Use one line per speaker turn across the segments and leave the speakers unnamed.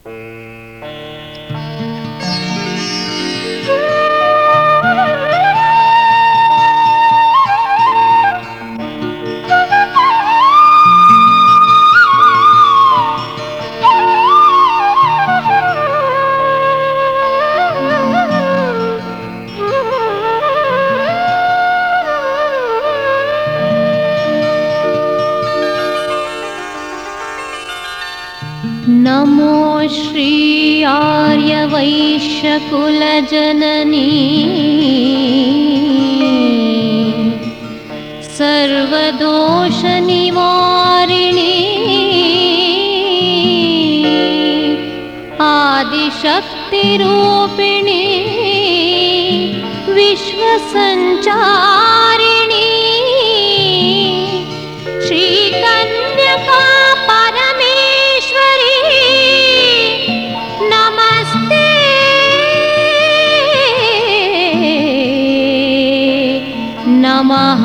नमो श्री आर्यवैश्यकुलजननी सर्वदोषनिवारिणी आदिशक्तिरूपिणी विश्वसञ्चारिणी श्रीकन्यका नमः।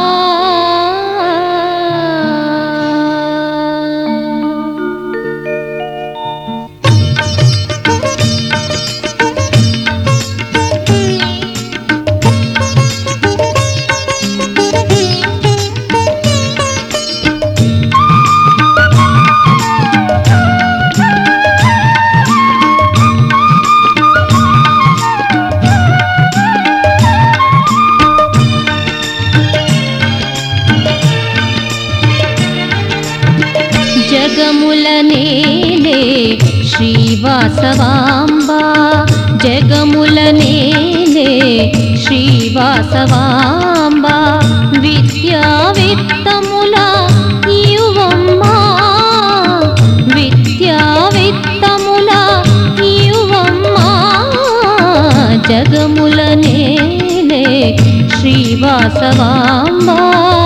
జగములనేలే శ్రీవాసవాంబా జగములనేలే శ్రీవాసవాంబా విద్యా విత్తముల ఇయువమ్మా విద్యా విత్తముల ఇయువమ్మా జగములనేలే శ్రీవాసవాంబా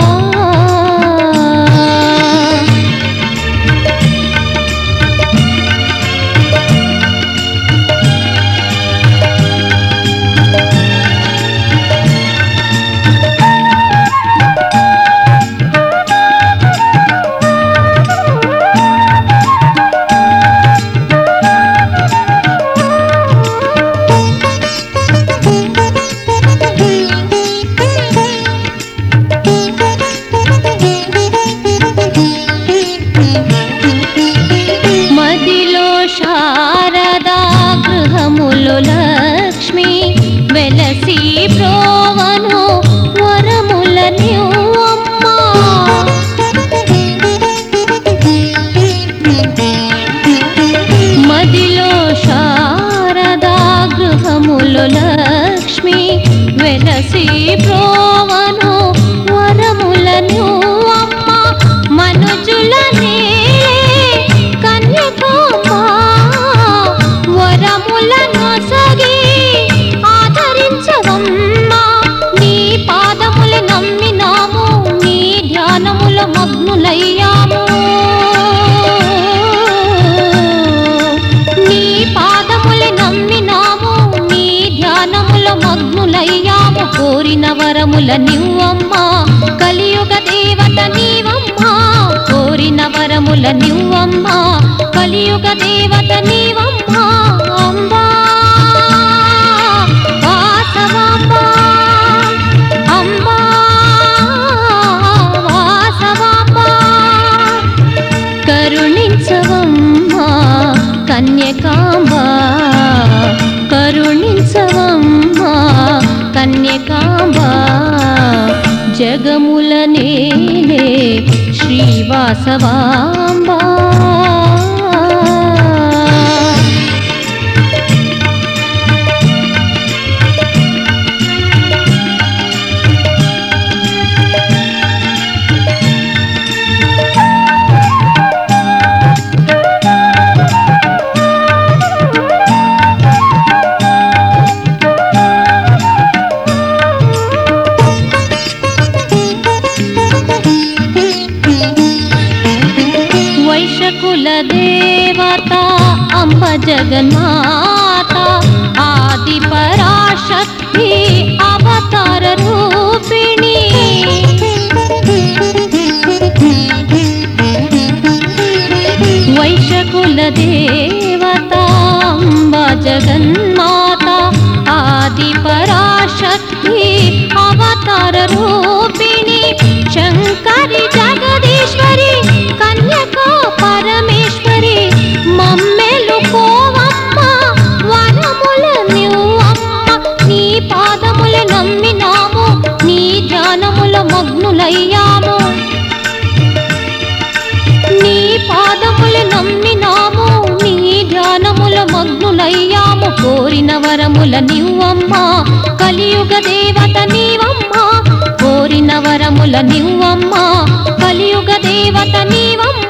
లక్ష్మి వెలసి ప్రోవను వరములనివ్వమ్మా మదిలో శారదా గృహములో లక్ష్మి వెలసి ప్రోవను వరములనివ్వమ్మా మనుజులనే కన్యకమ్మా వరములను ఆదరించవమ్మా నీ పాదములు నమ్మినాము నీ ధ్యానముల మగ్నులయ్యాము నీ పాదములు నమ్మినాము నీ ధ్యానముల మగ్నులయ్యాము కోరిన వరముల నివ్వమ్మా కలియుగ దేవత నీవమ్మా కోరిన వరముల నివ్వమ్మా కలియుగ దేవత నీవమ్మా అంబా వాసవాంబా అంబా వాసవాంబా కరుణించవమ్మా కన్యకాంబా కరుణించవమ్మా కన్యకాంబా జగములనేలే శ్రీవాసవాంబా వైశ్యకుల దేవత అంబ జగన్మాత ఆది పరాశక్తి అవతార రూపిణి వైశ్యకుల దేవత అంబా జగన్మాత ఆది పరాశక్తి అవతార రూపిణి శంకరి జగదీశ్వరి కన్యకా పరమేశ్వరి మమ్మెలుకోవమ్మ వరముల నివ్వమ్మ నీ పాదముల నమ్మినాము నీ ధ్యానముల మగ్నులయ్యాము నీ పాదముల నమ్మినాము నీ ధ్యానముల మగ్నులయ్యాము కోరిన వరముల నివ్వమ్మ కలియుగ దేవత నీవమ్మ కోరిన వరముల నివ్వమ్మ కలియుగ దేవత నీవమ్మ